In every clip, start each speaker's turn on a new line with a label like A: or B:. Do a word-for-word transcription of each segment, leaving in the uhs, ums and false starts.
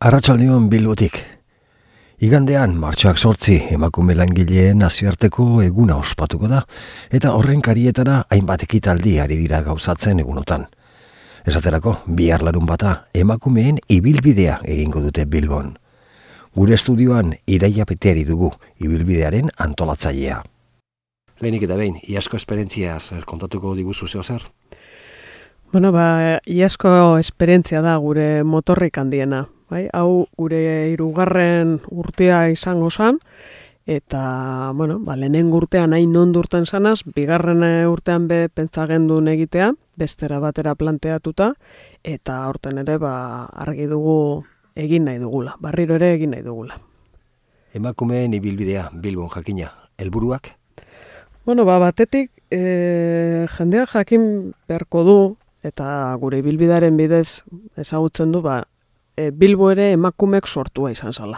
A: Arratsaldeon Bilbotik. Igandean, martxoak zortzi, emakume langileen nazioarteko eguna ospatuko da, eta horren karietara hainbat ekitaldi ari dira gauzatzen egunotan. Esaterako, bihar larun bata, emakumeen ibilbidea egingo dute Bilbon. Gure estudioan Iraia Peteari dugu, ibilbidearen antolatzailea. Lehenik eta behin, iazko esperientziaz kontatuko diguzu zeo zer?
B: Bueno, ba, iazko esperientzia da gure motorrik handiena. Bai? Hau gure hirugarren urtea izango zan, eta, bueno, ba, lehenengo urtean hain non durten zanaz, bigarren urtean be pentsagendun egitea, bestera batera planteatuta, eta horten ere ba, argi dugu egin nahi dugula, barriro ere egin nahi dugula.
A: Emakumeen ibilbidea Bilbon jakina, helburuak?
B: Bueno, ba, batetik, e, jendea jakin beharko du, eta gure ibilbidearen bidez ezagutzen du, ba, e, Bilbo ere emakumek sortua izan zala.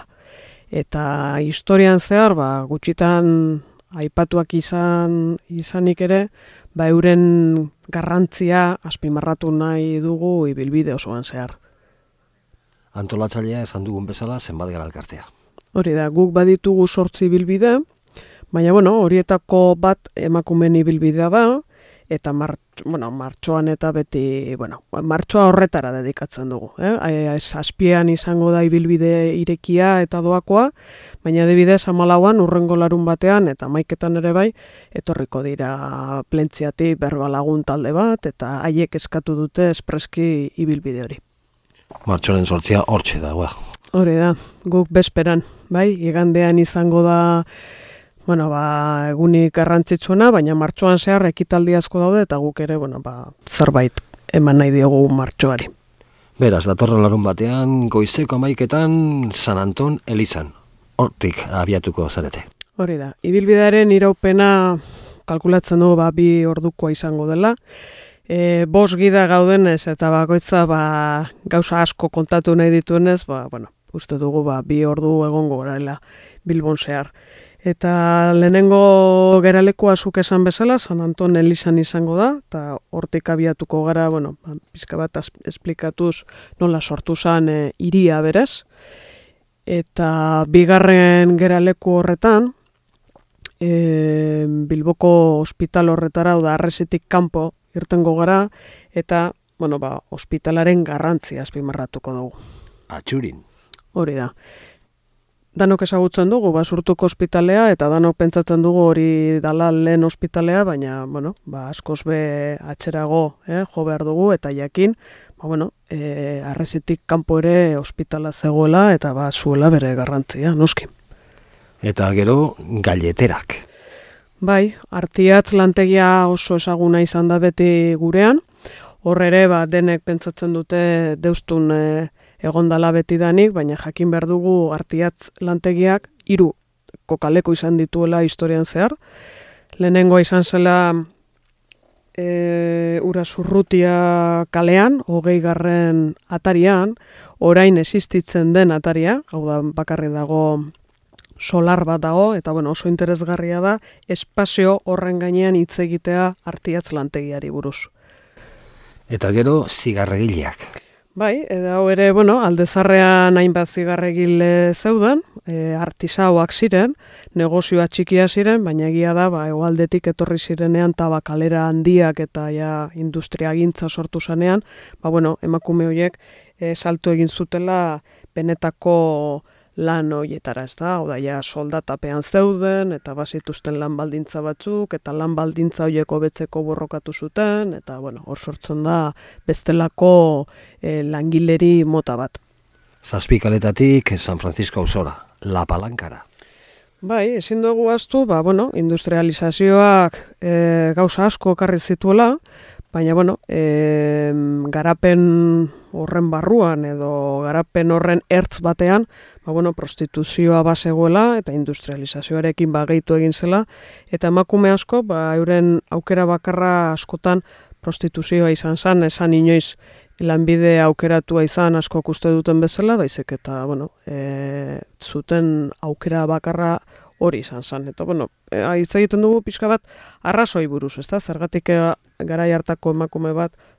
B: Eta historian zehar, ba, gutxitan aipatuak izan izanik ere, ba, euren garrantzia azpimarratu nahi dugu ibilbide osoan zehar.
A: Antolatzailea esan dugun bezala zenbat gara elkartea.
B: Hori da, guk baditugu sortzi ibilbide, baina bueno, horietako bat emakumeen ibilbidea da, eta mart, bueno, martxoan eta beti, bueno, martxoa horretara dedikatzen dugu. Eh? Zazpian izango da ibilbide irekia eta doakoa, baina adibidez hamalauan urrengo larun batean eta maiketan ere bai, etorriko dira plentziatik berbalagun talde bat, eta haiek eskatu dute espreski ibilbide hori.
A: Martxoaren sortzia hortxe da, ba.
B: Hori da, guk bezperan, bai, igandean izango da, bueno, ba, egunik garrantzitsuena, baina martxoan zehar ekitaldi asko daude, eta guk ere, bueno, ba, zerbait eman nahi diogu martxoari.
A: Beraz, datorren larun batean, goizeko amaiketan, San Anton elizan. Hortik abiatuko zarete.
B: Hori da, ibilbidearen iraupena kalkulatzen dugu ba, bi ordukoa izango dela. E, bos gida gaudenez eta bakoitza ba, gauza asko kontatu nahi dituenez, ba, bueno, uste dugu ba, bi ordu egongo garela Bilbon zehar. Eta lehenengo geralekoa zuk esan bezala, San Anton elizan izango da, eta hortik abiatuko gara, bueno, ba, pizka bat esplikatuz nola sortu zen e, hiria berez. Eta bigarren geraleku horretan, e, Bilboko ospital horretara, da Arresitik kanpo irtengo gara, eta, bueno, ba, ospitalaren garrantzia azpimarratuko dugu.
A: Atxurin.
B: Hori da. Danok ezagutzen dugu, Basurtuko ospitalea, eta danok pentsatzen dugu hori dala lehen ospitalea, baina, bueno, ba, askoz be atxerago eh, jo behar dugu, eta jakin, ba, bueno, e, Arresitik kanpo ere ospitala zegoela, eta ba, zuela bere garrantzia, noski.
A: Eta gero, galleterak.
B: Bai, Artiatz lantegia oso ezaguna izan da beti gurean, hor ere, ba, denek pentsatzen dute deustun e, egondala beti danik, baina jakin behar dugu Artiatz lantegiak hiru kokaleko izan dituela historian zehar. Lehenengoa izan zela e, Urasurrutia kalean, hogei garren atarian, orain existitzen den ataria, hau da bakarri dago solar bat dago, eta bueno, oso interesgarria da, espazio horren gainean hitz egitea Artiatz lantegiari buruz.
A: Eta gero, zigarregileak.
B: Bai, eta hau ere, bueno, Aldezarrean hainbat zigarregile zeuden, e, artisauak ziren, negozioa txikia ziren, baina egia da, ba, hegoaldetik etorri zirenean tabakalera handiak eta ja industriagintza sortu zanean, ba, bueno, emakume horiek e, salto egin zutela benetako lan horietara, ez da, hau da, ja soldatapean zeuden, eta bazituzten lan baldintza batzuk, eta lan baldintza horiek hobetzeko borrokatu zuten, eta, bueno, hor sortzen da bestelako e, langileri mota bat.
A: Zazpikaletatik San Francisco auzora, La Palankara.
B: Bai, ezin dugu ahaztu, ba, bueno, industrializazioak e, gauza asko ekarri zituela, baina, bueno, e, garapen horren barruan edo garapen horren ertz batean, ba, bueno, prostituzioa bazegoela eta industrializazioarekin ba, gehitu egin zela, eta emakume asko, ba, euren aukera bakarra askotan prostituzioa izan zen, esan inoiz lanbide aukeratua izan askok uste duten bezala, baizik eta, bueno, e, zuten aukera bakarra hori izan zen. Eta, bueno, hitz egiten dugu pixka bat arrazoi buruz, ezta? Zergatik garai hartako emakume bat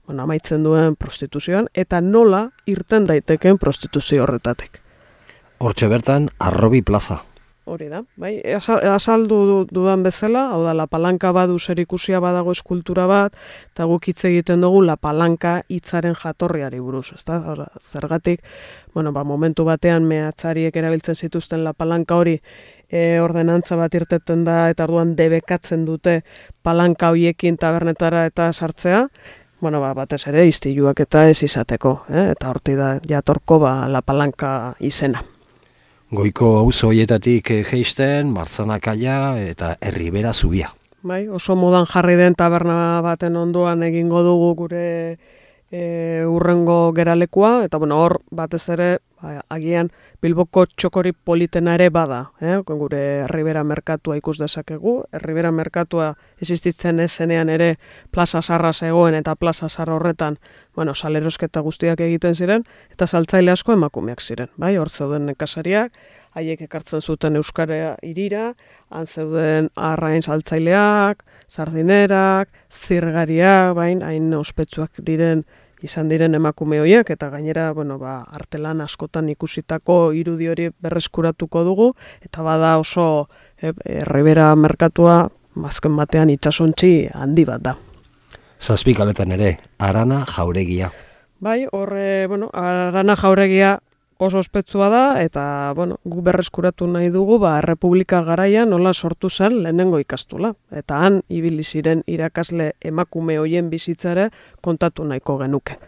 B: bueno, amaitzen duen prostituzioan, eta nola irten daiteken prostituzio horretatik.
A: Hortxe bertan, Arrobi plaza.
B: Hori da, bai, azaldu dudan bezala, hau da, La Palanka badu zerikusia badago eskultura bat, eta guk hitz egiten dugu La Palanka hitzaren jatorriari buruz, ezta? Zergatik, bueno, ba, momentu batean mehatzariek erabiltzen zituzten La Palanka hori e, ordenantza bat irteten da, eta orduan debekatzen dute palanka hoiekin tabernetara eta sartzea, bueno, ba, batez ere istiluak eta ez izateko, eh? Eta horti da jatorko ba, La Palanka izena.
A: Goiko auzo hoietatik jeisten, Martzanakaia eta Erribera zubia.
B: Bai, oso modan jarri den taberna baten ondoan egingo dugu gure e, urrengo geralekua, eta bueno, hor batez ere ba, agian Bilboko txokori politena ere bada, eh? Gure Erribera merkatua ikus dezakegu, Erribera merkatua existitzen ezenean ere plaza zarra zegoen eta plaza zarra horretan, bueno, salerosketa guztiak egiten ziren, eta saltzaile asko emakumeak ziren, bai, hor zeuden nekazariak, haiek ekartzen zuten euskara irira, han zeuden arrain saltzaileak, sardinerak, zirgariak, bain, hain ospetsuak diren, izan diren emakume horiek, eta gainera, bueno, ba, artelan askotan ikusitako irudi hori berreskuratuko dugu, eta bada oso e, Erribera merkatua, azken batean itsasontzi handi bat da.
A: Zazpikaletan ere, Arana Jauregia.
B: Bai, horre, bueno, Arana Jauregia oso ospetsua da, eta, bueno, gu berreskuratu nahi dugu, ba, Errepublika garaian nola sortu zen lehenengo ikastola. Eta han, ibili ziren irakasle emakume hoien bizitzare kontatu nahiko genuke.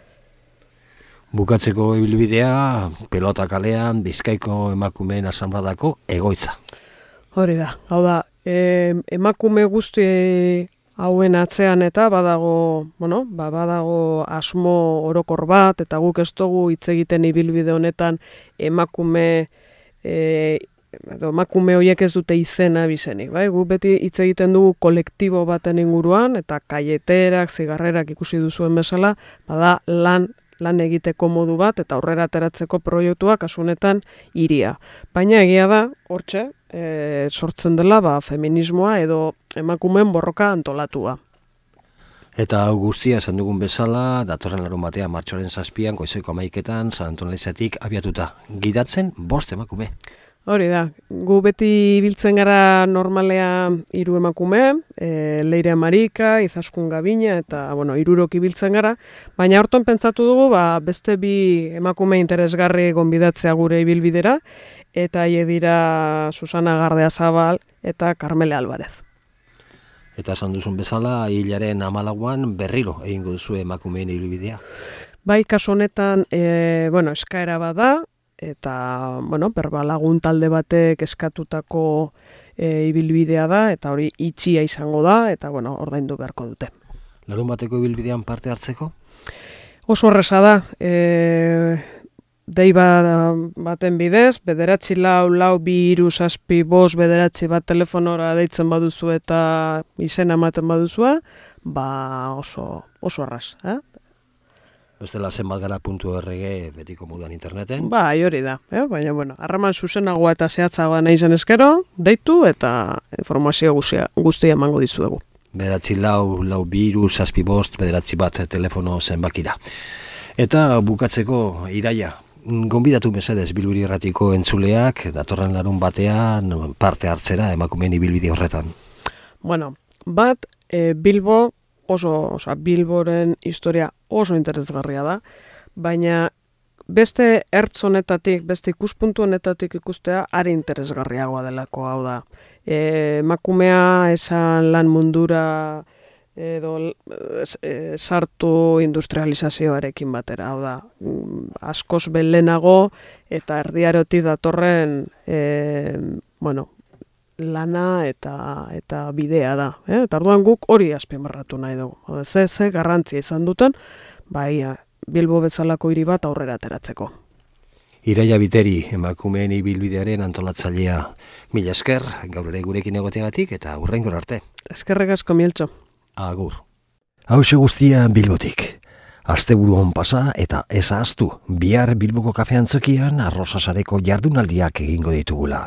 A: Bukatzeko ibilbidea, Pelota kalean, Bizkaiko emakumeen asanbladako egoitza.
B: Hori da, hau da, e, emakume guzti hauen atzean eta badago, bueno, ba, badago asmo orokor bat, eta guk ez dugu hitz egiten ibilbide honetan emakume, e, edo, emakume horiek ez dute izena bizenik, bai? Guk beti hitz egiten dugu kolektibo baten inguruan, eta kaieterak, zigarrerak ikusi duzuen bezala, bada lan lan egiteko modu bat, eta aurrera ateratzeko proiektuak kasunetan hiria. Baina egia da, hortxe, e, sortzen dela ba, feminismoa edo emakumeen borroka antolatua.
A: Eta hau guztia esan dugun bezala, datorren larun batea martxoaren zazpian, goizeko hamaiketan, San Anton Leizetik abiatuta. Gidatzen bost emakume.
B: Hori da, gu beti biltzen gara normalean hiru emakume, e, Leire Marika, Izaskun Gabina eta bueno, hiruroki biltzen gara, baina horton pentsatu dugu ba, beste bi emakume interesgarri gonbidatzea gure ibilbidera, eta haiek dira Susana Gardea Zabal eta Carmele Alvarez.
A: Eta esan duzun bezala, hilaren hamalauan berriro egingo duzu emakumeen ibilbidea.
B: Bai, kasu honetan, e, bueno, eskaera bat da, eta, bueno, berbalagun talde batek eskatutako e, ibilbidea da, eta hori itxia izango da, eta, bueno, ordaindu beharko dute.
A: Larun bateko ibilbidean parte hartzeko?
B: Oso horreza da, e, dei baten bidez, bederatzi lau, lau, bi, hiru, zazpi, bost, bederatzi bat telefonora deitzen baduzu eta izena ematen baduzua, ba oso, oso arras, eh?
A: Bestela zenbatgara puntu org betiko moduan interneten.
B: Ba, hori da, eh? Baina, bueno, harreman zuzenagoa eta zehatzagoa nahi zen eskero, deitu eta informazio guztia, guztia emango dizuegu.
A: Bederatzi lau, lau biru, zazpi bost, bederatzi bat telefono zenbakira. Eta bukatzeko Iraia, gonbidatu mesedez Bilbiri Irratiko entzuleak, datorren larun batean parte hartzera emakumeen ibilbide horretan.
B: Bueno, bat, e, Bilbo, oso, oza, Bilboren historia oso interesgarria da, baina beste ertz honetatik, beste ikuspuntu honetatik ikustea are interesgarriagoa delako, hau da. E, emakumea esan lan mundura edo e, sartu industrializazioarekin batera, hau da. Askoz belenago eta erdiarotik datorren e, bueno, lana eta eta bidea da, eh? Eta orduan guk hori azpimarratu nahi dugu. Ze ze garrantzia izan duten, bai Bilbo bezalako hiri bat aurrera ateratzeko.
A: Iraia Biteri, emakumeen ibilbidearen antolatzailea. Mila esker, gaur ere gurekin egoteagatik eta hurrengora arte.
B: Eskerrik asko, Mieltxo.
A: Agur. Hauxe guztia Bilbotik. Asteburu on pasa eta ez ahaztu, bihar Bilboko kafeantzokian Arrosasareko jardunaldiak egingo ditugula.